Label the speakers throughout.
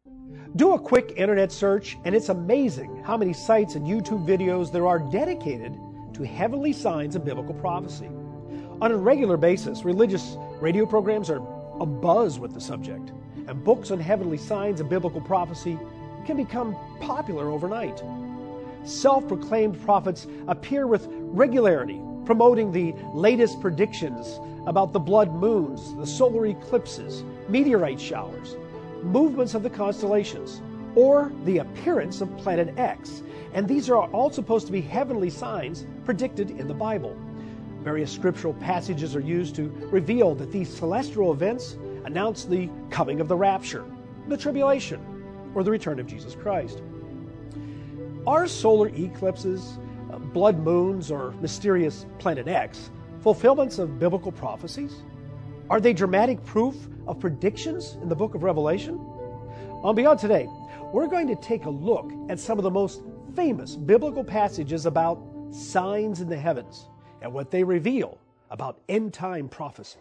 Speaker 1: Do a quick internet search, and it's amazing how many sites and YouTube videos there are dedicated to heavenly signs of biblical prophecy. On a regular basis, religious radio programs are abuzz with the subject, and books on heavenly signs of biblical prophecy can become popular overnight. Self-proclaimed prophets appear with regularity, promoting the latest predictions about the blood moons, the solar eclipses, meteorite showers, movements of the constellations, or the appearance of Planet X. And these are all supposed to be heavenly signs predicted in the Bible. Various scriptural passages are used to reveal that these celestial events announce the coming of the rapture, the tribulation, or the return of Jesus Christ. Are solar eclipses, blood moons, or mysterious Planet X fulfillments of biblical prophecies? Are they dramatic proof of predictions in the book of Revelation? On Beyond Today, we're going to take a look at some of the most famous biblical passages about signs in the heavens and what they reveal about end-time prophecy.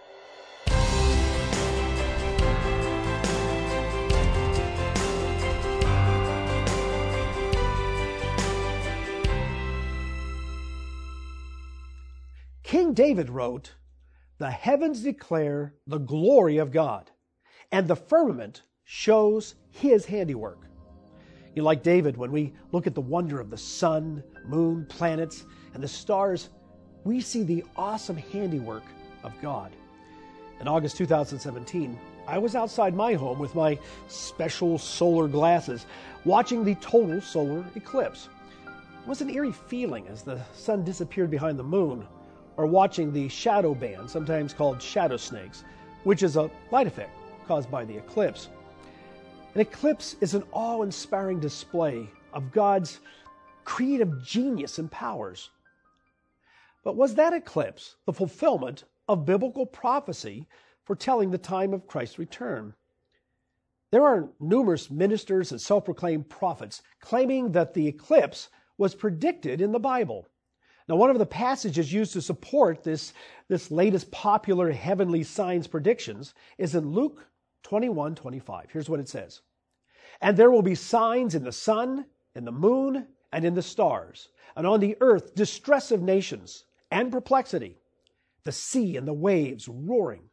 Speaker 1: King David wrote, "The heavens declare the glory of God, and the firmament shows His handiwork." Like David, when we look at the wonder of the sun, moon, planets, and the stars, we see the awesome handiwork of God. In August 2017, I was outside my home with my special solar glasses, watching the total solar eclipse. It was an eerie feeling as the sun disappeared behind the moon, or watching the shadow band, sometimes called shadow snakes, which is a light effect caused by the eclipse. An eclipse is an awe-inspiring display of God's creative genius and powers. But was that eclipse the fulfillment of biblical prophecy foretelling the time of Christ's return? There are numerous ministers and self-proclaimed prophets claiming that the eclipse was predicted in the Bible. Now, one of the passages used to support this latest popular heavenly signs predictions is in Luke 21:25. Here's what it says. "And there will be signs in the sun, in the moon, and in the stars, and on the earth distress of nations and perplexity, the sea and the waves roaring."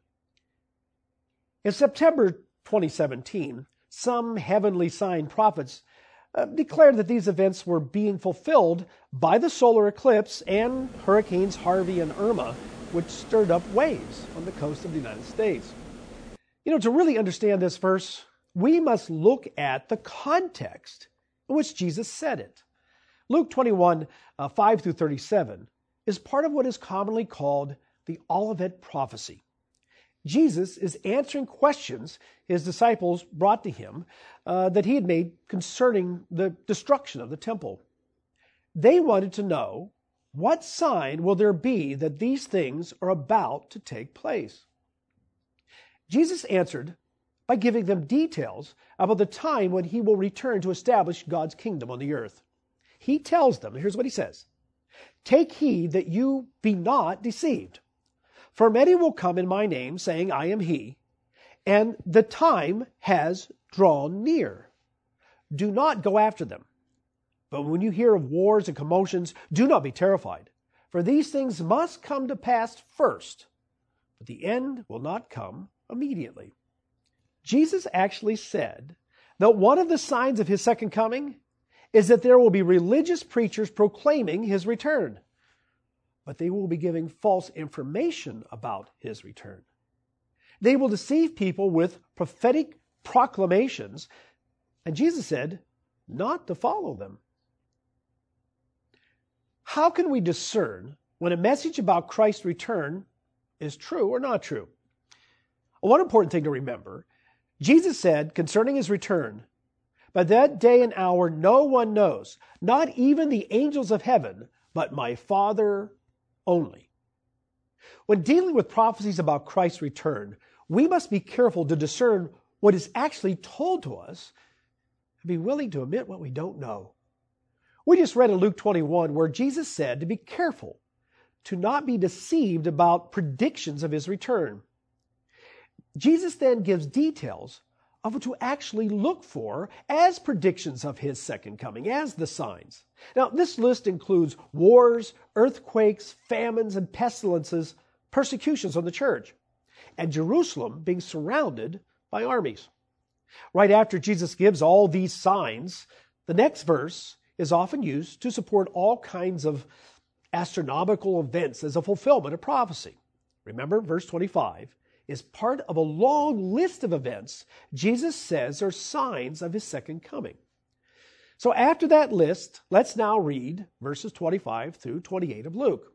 Speaker 1: In September 2017, some heavenly sign prophets declared that these events were being fulfilled by the solar eclipse and Hurricanes Harvey and Irma, which stirred up waves on the coast of the United States. To really understand this verse, we must look at the context in which Jesus said it. Luke 21, 5 through 37 is part of what is commonly called the Olivet prophecy. Jesus is answering questions his disciples brought to him that he had made concerning the destruction of the temple. They wanted to know, what sign will there be that these things are about to take place? Jesus answered by giving them details about the time when he will return to establish God's kingdom on the earth. He tells them, here's what he says, "Take heed that you be not deceived. For many will come in my name, saying, I am he, and the time has drawn near. Do not go after them. But when you hear of wars and commotions, do not be terrified, for these things must come to pass first, but the end will not come immediately." Jesus actually said that one of the signs of his second coming is that there will be religious preachers proclaiming his return, but they will be giving false information about his return. They will deceive people with prophetic proclamations, and Jesus said not to follow them. How can we discern when a message about Christ's return is true or not true? One important thing to remember, Jesus said concerning his return, "By that day and hour no one knows, not even the angels of heaven, but my Father only." When dealing with prophecies about Christ's return, we must be careful to discern what is actually told to us and be willing to admit what we don't know. We just read in Luke 21 where Jesus said to be careful to not be deceived about predictions of his return. Jesus then gives details of what to actually look for as predictions of his second coming, as the signs. Now, this list includes wars, earthquakes, famines, and pestilences, persecutions on the church, and Jerusalem being surrounded by armies. Right after Jesus gives all these signs, the next verse is often used to support all kinds of astronomical events as a fulfillment of prophecy. Remember, verse 25 is part of a long list of events Jesus says are signs of his second coming. So after that list, let's now read verses 25 through 28 of Luke.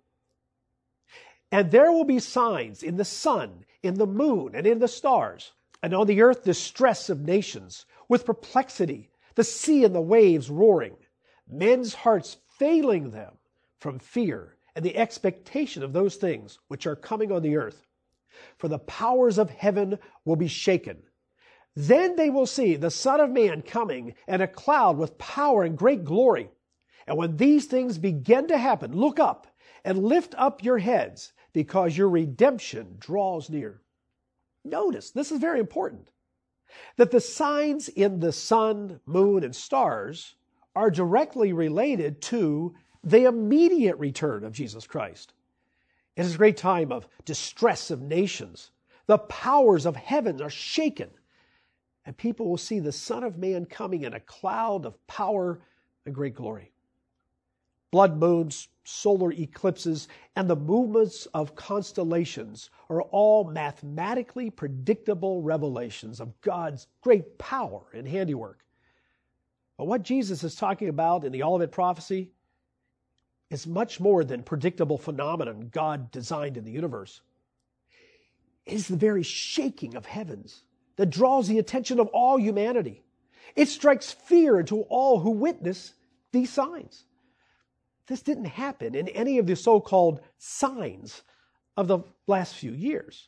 Speaker 1: And there will be signs in the sun, in the moon, and in the stars, and on the earth distress of nations, with perplexity, the sea and the waves roaring, men's hearts failing them from fear and the expectation of those things which are coming on the earth. For the powers of heaven will be shaken. Then they will see the Son of Man coming in a cloud with power and great glory. And when these things begin to happen, look up and lift up your heads, because your redemption draws near. Notice, this is very important, that the signs in the sun, moon, and stars are directly related to the immediate return of Jesus Christ. It is a great time of distress of nations. The powers of heaven are shaken, and people will see the Son of Man coming in a cloud of power and great glory. Blood moons, solar eclipses, and the movements of constellations are all mathematically predictable revelations of God's great power and handiwork. But what Jesus is talking about in the Olivet prophecy is much more than predictable phenomenon God designed in the universe. It is the very shaking of heavens that draws the attention of all humanity. It strikes fear into all who witness these signs. This didn't happen in any of the so-called signs of the last few years.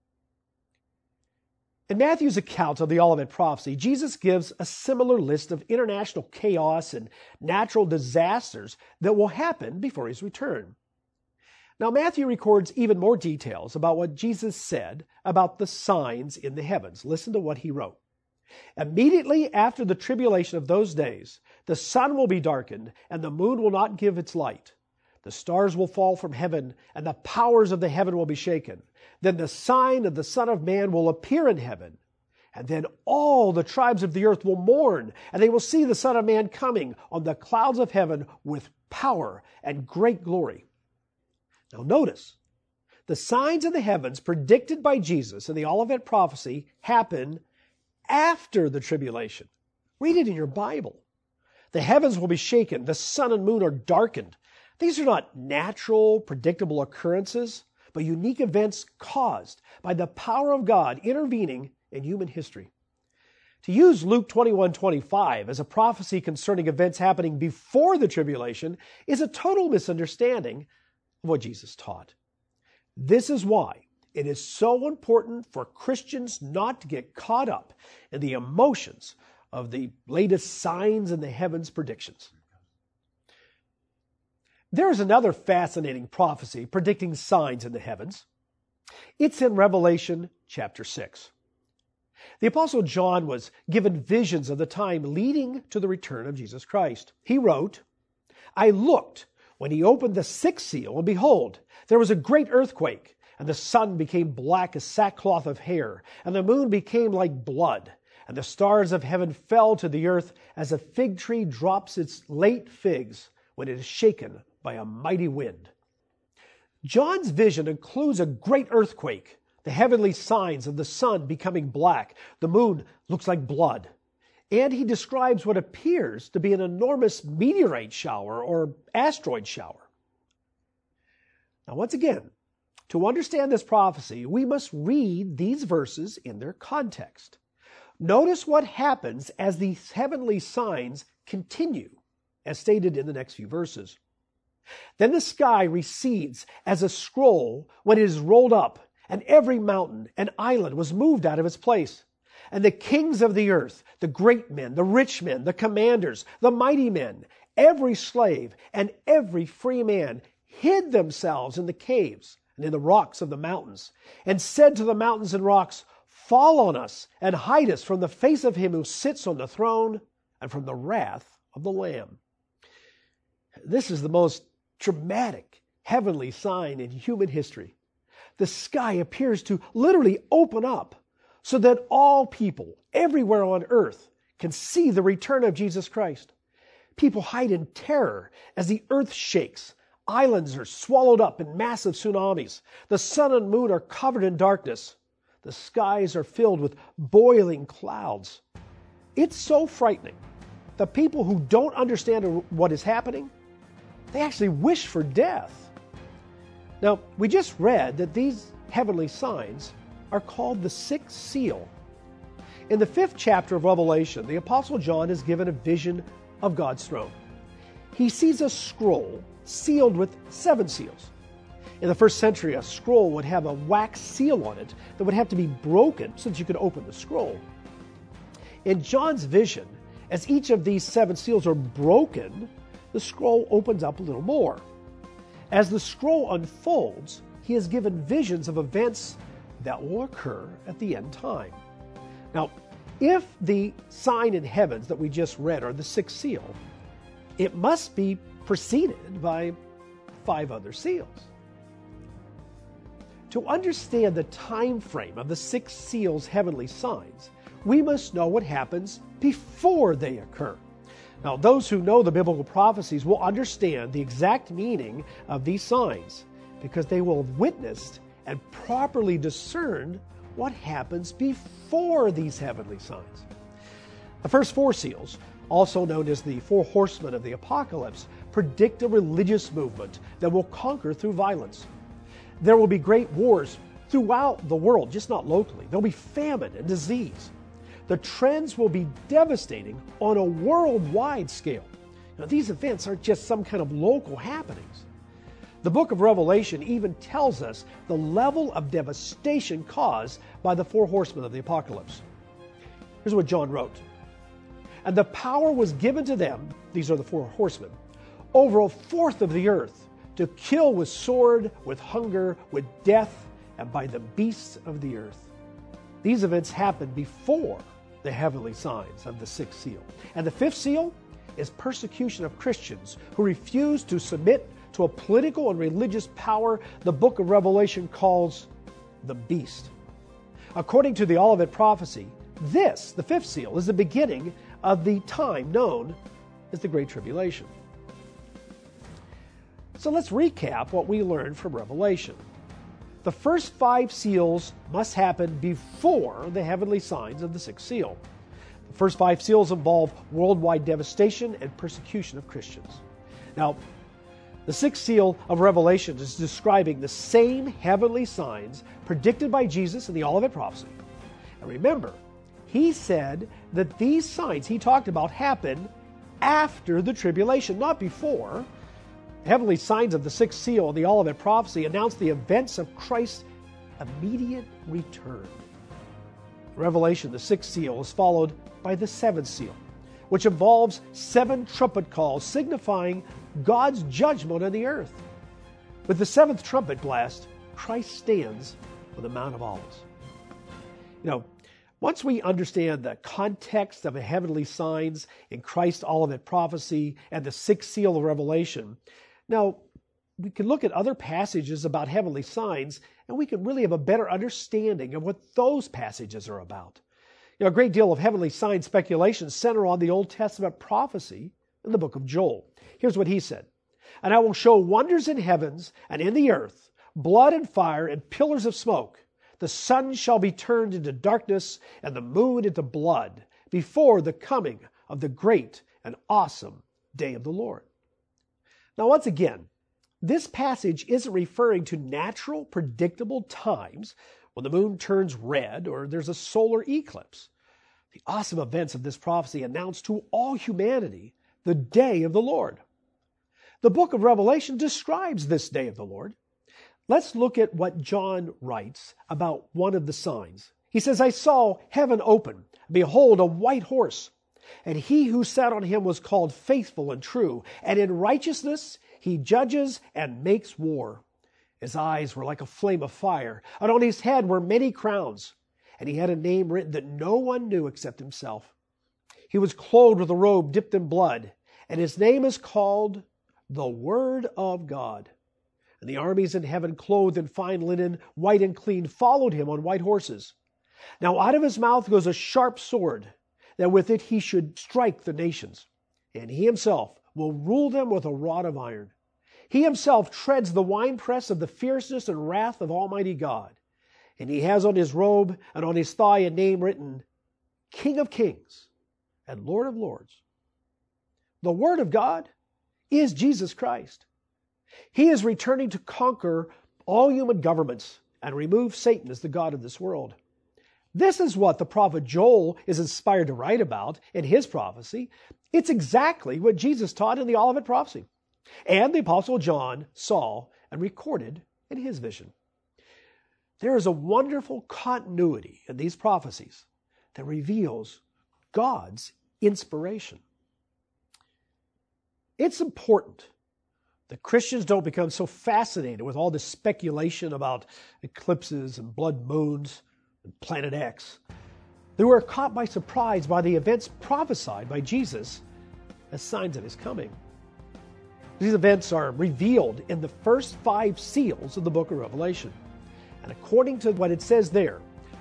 Speaker 1: In Matthew's account of the Olivet prophecy, Jesus gives a similar list of international chaos and natural disasters that will happen before his return. Now, Matthew records even more details about what Jesus said about the signs in the heavens. Listen to what he wrote. Immediately after the tribulation of those days, the sun will be darkened, and the moon will not give its light. The stars will fall from heaven, and the powers of the heaven will be shaken. Then the sign of the Son of Man will appear in heaven. And then all the tribes of the earth will mourn, and they will see the Son of Man coming on the clouds of heaven with power and great glory. Now notice, the signs in the heavens predicted by Jesus in the Olivet prophecy happen after the tribulation. Read it in your Bible. The heavens will be shaken. The sun and moon are darkened. These are not natural, predictable occurrences, but unique events caused by the power of God intervening in human history. To use Luke 21:25 as a prophecy concerning events happening before the tribulation is a total misunderstanding of what Jesus taught. This is why it is so important for Christians not to get caught up in the emotions of the latest signs in the heavens predictions. There is another fascinating prophecy predicting signs in the heavens. It's in Revelation chapter 6. The Apostle John was given visions of the time leading to the return of Jesus Christ. He wrote, I looked when he opened the sixth seal, and behold, there was a great earthquake, and the sun became black as sackcloth of hair, and the moon became like blood, and the stars of heaven fell to the earth as a fig tree drops its late figs when it is shaken by a mighty wind. John's vision includes a great earthquake, the heavenly signs of the sun becoming black, the moon looks like blood, and he describes what appears to be an enormous meteorite shower or asteroid shower. Now, once again, to understand this prophecy, we must read these verses in their context. Notice what happens as these heavenly signs continue, as stated in the next few verses. Then the sky recedes as a scroll when it is rolled up, and every mountain and island was moved out of its place. And the kings of the earth, the great men, the rich men, the commanders, the mighty men, every slave and every free man hid themselves in the caves and in the rocks of the mountains, and said to the mountains and rocks, fall on us and hide us from the face of him who sits on the throne and from the wrath of the Lamb. This is the most dramatic heavenly sign in human history. The sky appears to literally open up so that all people everywhere on earth can see the return of Jesus Christ. People hide in terror as the earth shakes. Islands are swallowed up in massive tsunamis. The sun and moon are covered in darkness. The skies are filled with boiling clouds. It's so frightening. The people who don't understand what is happening, they actually wish for death. Now, we just read that these heavenly signs are called the sixth seal. In the 5th chapter of Revelation, the Apostle John is given a vision of God's throne. He sees a scroll sealed with 7 seals. In the first century, a scroll would have a wax seal on it that would have to be broken so that you could open the scroll. In John's vision, as each of these 7 seals are broken, the scroll opens up a little more. As the scroll unfolds, he is given visions of events that will occur at the end time. Now, if the sign in heavens that we just read are the 6th seal, it must be preceded by 5 other seals. To understand the time frame of the 6 seals' heavenly signs, we must know what happens before they occur. Now, those who know the biblical prophecies will understand the exact meaning of these signs because they will have witnessed and properly discerned what happens before these heavenly signs. The first 4 seals, also known as the 4 horsemen of the apocalypse, predict a religious movement that will conquer through violence. There will be great wars throughout the world, just not locally. There'll be famine and disease. The trends will be devastating on a worldwide scale. Now, these events aren't just some kind of local happenings. The book of Revelation even tells us the level of devastation caused by the 4 horsemen of the apocalypse. Here's what John wrote. And the power was given to them, these are the 4 horsemen, over a fourth of the earth, to kill with sword, with hunger, with death, and by the beasts of the earth. These events happened before the heavenly signs of the 6th seal. And the 5th seal is persecution of Christians who refuse to submit to a political and religious power the book of Revelation calls the beast. According to the Olivet prophecy, this, the 5th seal, is the beginning of the time known as the Great Tribulation. So let's recap what we learned from Revelation. The first 5 seals must happen before the heavenly signs of the 6th seal. The first 5 seals involve worldwide devastation and persecution of Christians. Now, the 6th seal of Revelation is describing the same heavenly signs predicted by Jesus in the Olivet prophecy. And remember, he said that these signs he talked about happen after the tribulation, not before. The heavenly signs of the 6th seal of the Olivet prophecy announce the events of Christ's immediate return. Revelation, the 6th seal, is followed by the 7th seal, which involves 7 trumpet calls signifying God's judgment on the earth. With the 7th trumpet blast, Christ stands on the Mount of Olives. Once we understand the context of the heavenly signs in Christ's Olivet prophecy and the 6th seal of Revelation, now we can look at other passages about heavenly signs and we can really have a better understanding of what those passages are about. A great deal of heavenly sign speculation center on the Old Testament prophecy in the book of Joel. Here's what he said. And I will show wonders in heavens and in the earth, blood and fire and pillars of smoke. The sun shall be turned into darkness and the moon into blood before the coming of the great and awesome day of the Lord. Now, once again, this passage isn't referring to natural, predictable times when the moon turns red or there's a solar eclipse. The awesome events of this prophecy announce to all humanity the day of the Lord. The book of Revelation describes this day of the Lord. Let's look at what John writes about one of the signs. He says, I saw heaven open, behold, a white horse, and he who sat on him was called Faithful and True, and in righteousness he judges and makes war. His eyes were like a flame of fire, and on his head were many crowns. and he had a name written that no one knew except himself. He was clothed with a robe dipped in blood, and his name is called the Word of God. And the armies in heaven, clothed in fine linen, white and clean, followed him on white horses. Now out of his mouth goes a sharp sword, that with it he should strike the nations, and he himself will rule them with a rod of iron. He himself treads the winepress of the fierceness and wrath of Almighty God. And he has on his robe and on his thigh a name written, King of Kings and Lord of Lords. The Word of God is Jesus Christ. He is returning to conquer all human governments and remove Satan as the god of this world. This is what the prophet Joel is inspired to write about in his prophecy. It's exactly what Jesus taught in the Olivet prophecy, and the Apostle John saw and recorded in his vision. There is a wonderful continuity in these prophecies that reveals God's inspiration. It's important that Christians don't become so fascinated with all this speculation about eclipses and blood moons and Planet X that we're caught by surprise by the events prophesied by Jesus as signs of his coming. These events are revealed in the first 5 seals of the book of Revelation. And according to what it says there,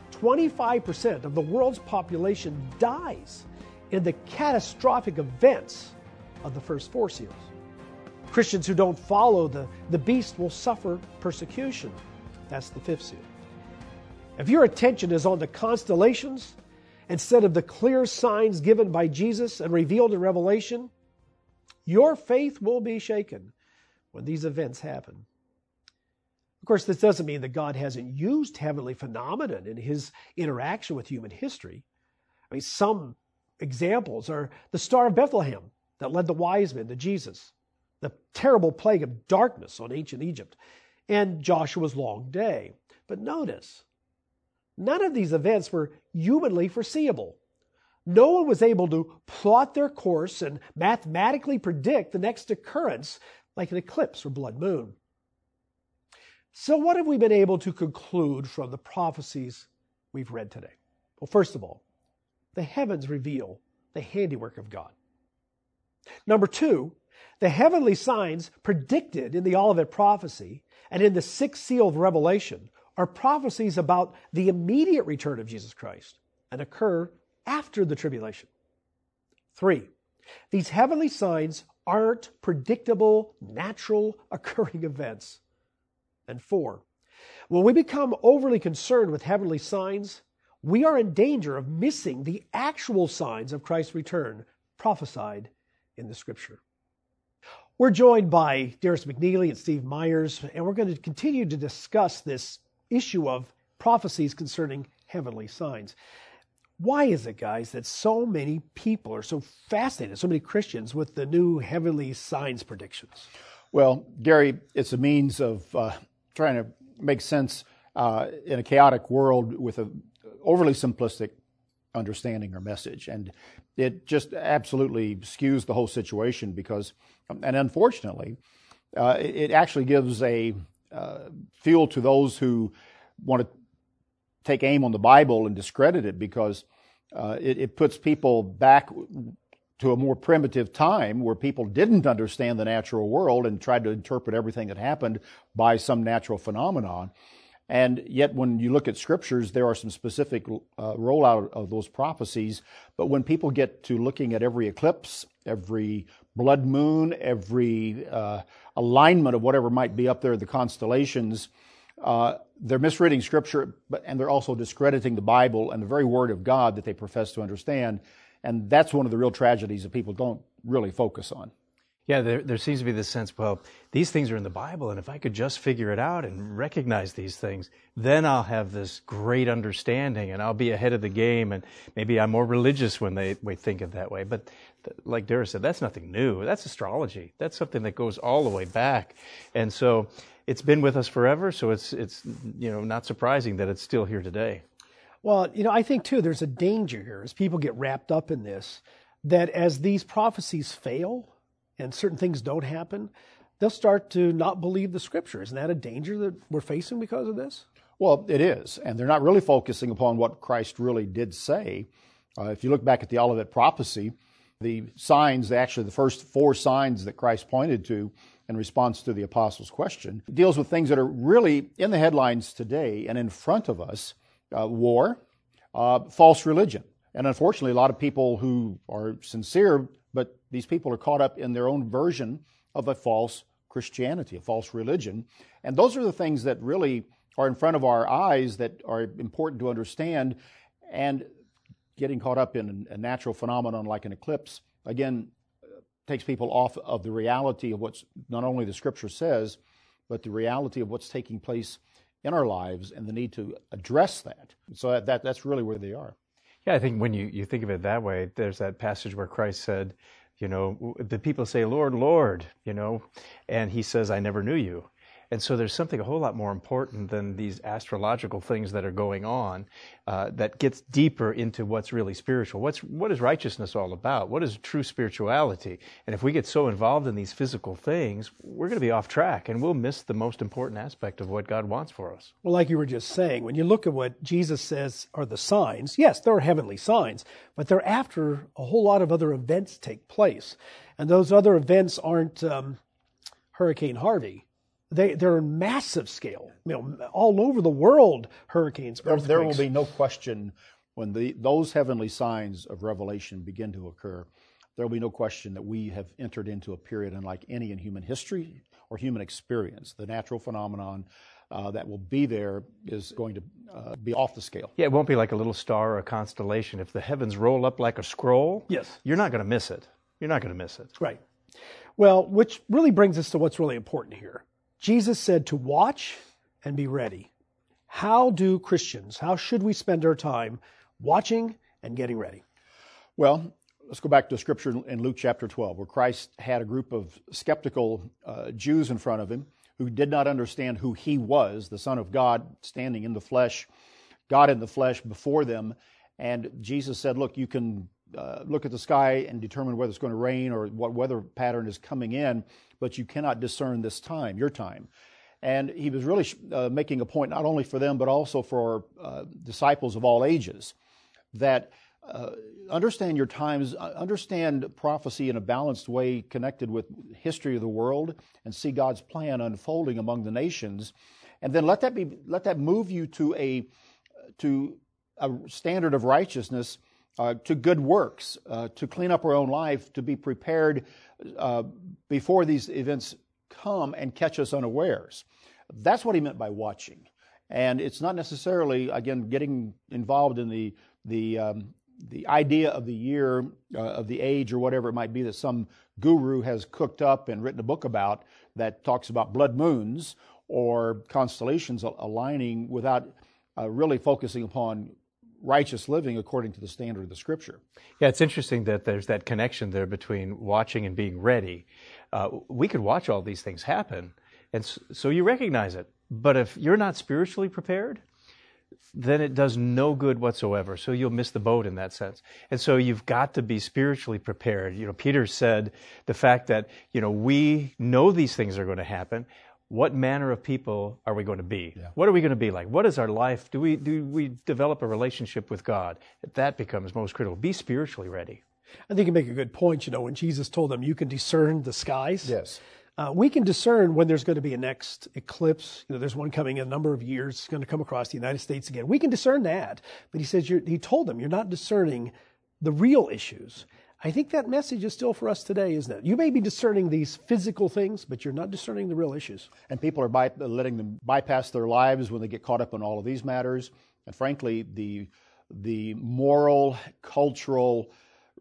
Speaker 1: 25% of the world's population dies in the catastrophic events of the first 4 seals. Christians who don't follow the beast will suffer persecution. That's the 5th seal. If your attention is on the constellations instead of the clear signs given by Jesus and revealed in Revelation, your faith will be shaken when these events happen. Of course, this doesn't mean that God hasn't used heavenly phenomena in his interaction with human history. I mean, some examples are the Star of Bethlehem that led the wise men to Jesus, the terrible plague of darkness on ancient Egypt, and Joshua's long day. But notice, none of these events were humanly foreseeable. No one was able to plot their course and mathematically predict the next occurrence like an eclipse or blood moon. So what have we been able to conclude from the prophecies we've read today? Well, first of all, the heavens reveal the handiwork of God. Number 2, the heavenly signs predicted in the Olivet prophecy and in the 6th seal of Revelation are prophecies about the immediate return of Jesus Christ and occur after the tribulation. 3, these heavenly signs aren't predictable, natural occurring events. And 4, when we become overly concerned with heavenly signs, we are in danger of missing the actual signs of Christ's return prophesied in the Scripture. We're joined by Darius McNeely and Steve Myers, and we're going to continue to discuss this issue of prophecies concerning heavenly signs. Why is it, guys, that so many people are so fascinated, so many Christians, with the new heavenly signs predictions?
Speaker 2: Well, Gary, it's a means of trying to make sense in a chaotic world with an overly simplistic understanding or message. And it just absolutely skews the whole situation because, and unfortunately, it actually gives a fuel to those who want to take aim on the Bible and discredit it because it puts people back to a more primitive time where people didn't understand the natural world and tried to interpret everything that happened by some natural phenomenon. And yet when you look at scriptures, there are some specific rollout of those prophecies. But when people get to looking at every eclipse, every blood moon, every alignment of whatever might be up there, the constellations, they're misreading Scripture, and they're also discrediting the Bible and the very Word of God that they profess to understand. And that's one of the real tragedies that people don't really focus on.
Speaker 3: Yeah, there seems to be this sense, well, these things are in the Bible, and if I could just figure it out and recognize these things, then I'll have this great understanding, and I'll be ahead of the game, and maybe I'm more religious when they think of that way. But like Darius said, that's nothing new. That's astrology. That's something that goes all the way back. And so it's been with us forever, so it's not surprising that it's still here today.
Speaker 1: Well, I think, too, there's a danger here as people get wrapped up in this, that as these prophecies fail and certain things don't happen, they'll start to not believe the Scripture. Isn't that a danger that we're facing because of this?
Speaker 2: Well, it is, and they're not really focusing upon what Christ really did say. If you look back at the Olivet prophecy, the signs, actually the first 4 signs that Christ pointed to in response to the apostles' question, deals with things that are really in the headlines today and in front of us: war, false religion. And unfortunately, a lot of people who are sincere, but these people are caught up in their own version of a false Christianity, a false religion. And those are the things that really are in front of our eyes that are important to understand. And getting caught up in a natural phenomenon like an eclipse, again, takes people off of the reality of what's not only the Scripture says, but the reality of what's taking place in our lives and the need to address that. So that's really where they are.
Speaker 3: Yeah, I think when you think of it that way, there's that passage where Christ said, the people say, Lord, Lord, and he says, I never knew you. And so there's something a whole lot more important than these astrological things that are going on that gets deeper into what's really spiritual. What is righteousness all about? What is true spirituality? And if we get so involved in these physical things, we're going to be off track and we'll miss the most important aspect of what God wants for us.
Speaker 1: Well, like you were just saying, when you look at what Jesus says are the signs, yes, there are heavenly signs, but they're after a whole lot of other events take place. And those other events aren't Hurricane Harvey. They're on massive scale, all over the world, hurricanes, earthquakes.
Speaker 2: There will be no question when those heavenly signs of Revelation begin to occur. There will be no question that we have entered into a period unlike any in human history or human experience. The natural phenomenon that will be there is going to be off the scale.
Speaker 3: Yeah, it won't be like a little star or a constellation. If the heavens roll up like a scroll,
Speaker 1: yes,
Speaker 3: you're not going to miss it. You're not going to miss it.
Speaker 1: Right. Well, which really brings us to what's really important here. Jesus said to watch and be ready. How should we spend our time watching and getting ready?
Speaker 2: Well, let's go back to Scripture in Luke chapter 12, where Christ had a group of skeptical Jews in front of him who did not understand who he was, the Son of God, standing in the flesh, God in the flesh before them. And Jesus said, look, you can look at the sky and determine whether it's going to rain or what weather pattern is coming in, but you cannot discern this time, your time. And he was really making a point not only for them, but also for disciples of all ages, that understand your times, understand prophecy in a balanced way connected with history of the world, and see God's plan unfolding among the nations. And then let that move you to a standard of righteousness, to good works, to clean up our own life, to be prepared before these events come and catch us unawares. That's what he meant by watching. And it's not necessarily, again, getting involved in the idea of the year, of the age, or whatever it might be that some guru has cooked up and written a book about that talks about blood moons or constellations aligning without really focusing upon righteous living according to the standard of the Scripture.
Speaker 3: Yeah, it's interesting that there's that connection there between watching and being ready. We could watch all these things happen, and so you recognize it. But if you're not spiritually prepared, then it does no good whatsoever. So you'll miss the boat in that sense. And so you've got to be spiritually prepared. Peter said the fact that, we know these things are going to happen. What manner of people are we going to be? Yeah. What are we going to be like? What is our life? Do we develop a relationship with God? That becomes most critical. Be spiritually ready.
Speaker 1: I think you make a good point. When Jesus told them, you can discern the skies.
Speaker 2: Yes.
Speaker 1: We can discern when there's going to be a next eclipse. There's one coming in a number of years. It's going to come across the United States again. We can discern that. But he says, he told them, you're not discerning the real issues. I think that message is still for us today, isn't it? You may be discerning these physical things, but you're not discerning the real issues.
Speaker 2: And people are letting them bypass their lives when they get caught up in all of these matters. And frankly, the moral, cultural,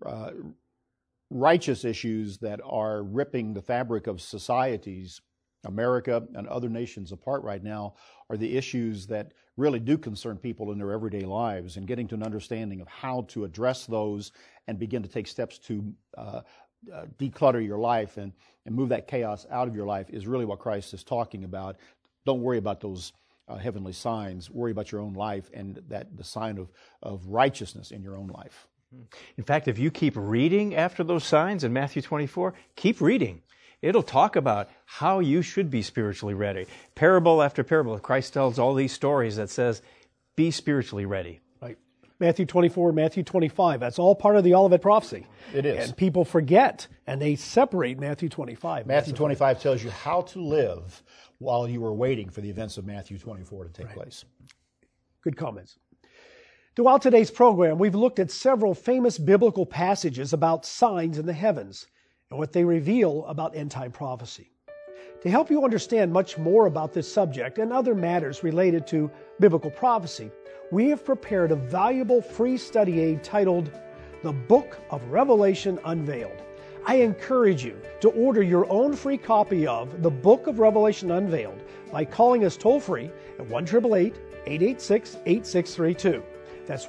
Speaker 2: righteous issues that are ripping the fabric of societies, America and other nations apart right now, are the issues that really do concern people in their everyday lives, and getting to an understanding of how to address those and begin to take steps to declutter your life and move that chaos out of your life is really what Christ is talking about. Don't worry about those heavenly signs. Worry about your own life and the sign of righteousness in your own life.
Speaker 3: In fact, if you keep reading after those signs in Matthew 24, keep reading. It'll talk about how you should be spiritually ready. Parable after parable, Christ tells all these stories that says, be spiritually ready.
Speaker 1: Right. Matthew 24, Matthew 25, that's all part of the Olivet prophecy.
Speaker 2: It is.
Speaker 1: And people forget, and they separate Matthew 25.
Speaker 2: Matthew 25 tells you how to live while you are waiting for the events of Matthew 24 to take place.
Speaker 1: Good comments. Throughout today's program, we've looked at several famous biblical passages about signs in the heavens and what they reveal about end-time prophecy. To help you understand much more about this subject and other matters related to biblical prophecy, we have prepared a valuable free study aid titled The Book of Revelation Unveiled. I encourage you to order your own free copy of The Book of Revelation Unveiled by calling us toll-free at 1-888-886-8632. That's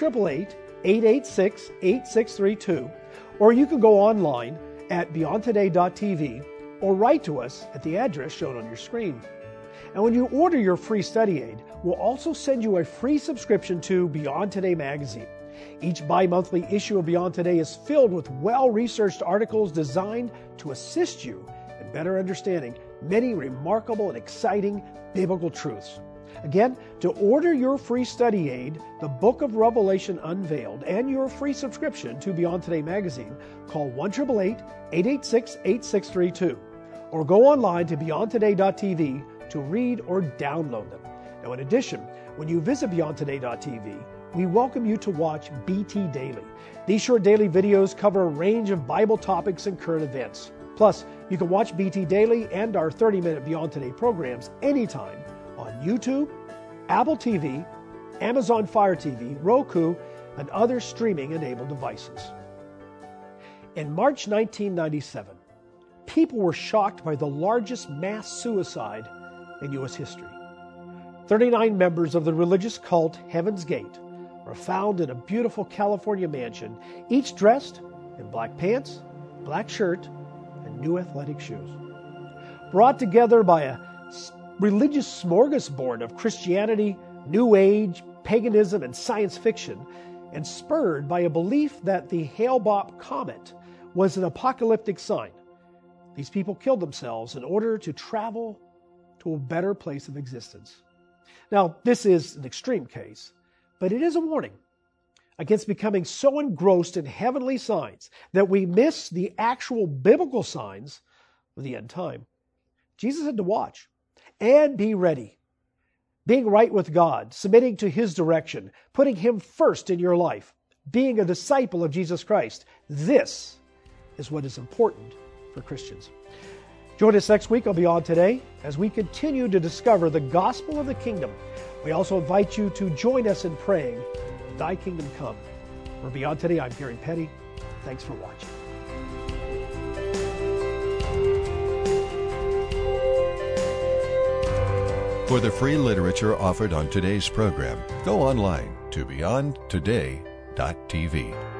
Speaker 1: 1-888-886-8632. Or you can go online at beyondtoday.tv or write to us at the address shown on your screen. And when you order your free study aid, we'll also send you a free subscription to Beyond Today magazine. Each bi-monthly issue of Beyond Today is filled with well-researched articles designed to assist you in better understanding many remarkable and exciting biblical truths. Again, to order your free study aid, The Book of Revelation Unveiled, and your free subscription to Beyond Today magazine, call 1-888-886-8632 or go online to beyondtoday.tv to read or download them. Now, in addition, when you visit beyondtoday.tv, we welcome you to watch BT Daily. These short daily videos cover a range of Bible topics and current events. Plus, you can watch BT Daily and our 30-minute Beyond Today programs anytime on YouTube, Apple TV, Amazon Fire TV, Roku, and other streaming-enabled devices. In March 1997, people were shocked by the largest mass suicide in U.S. history. 39 members of the religious cult Heaven's Gate were found in a beautiful California mansion, each dressed in black pants, black shirt, and new athletic shoes. Brought together by a religious smorgasbord of Christianity, New Age, paganism, and science fiction, and spurred by a belief that the Hale-Bopp comet was an apocalyptic sign. These people killed themselves in order to travel to a better place of existence. Now, this is an extreme case, but it is a warning against becoming so engrossed in heavenly signs that we miss the actual biblical signs of the end time. Jesus had to watch and be ready. Being right with God, submitting to His direction, putting Him first in your life, being a disciple of Jesus Christ, this is what is important for Christians. Join us next week on Beyond Today as we continue to discover the gospel of the kingdom. We also invite you to join us in praying, Thy kingdom come. For Beyond Today, I'm Gary Petty. Thanks for watching.
Speaker 4: For the free literature offered on today's program, go online to beyondtoday.tv.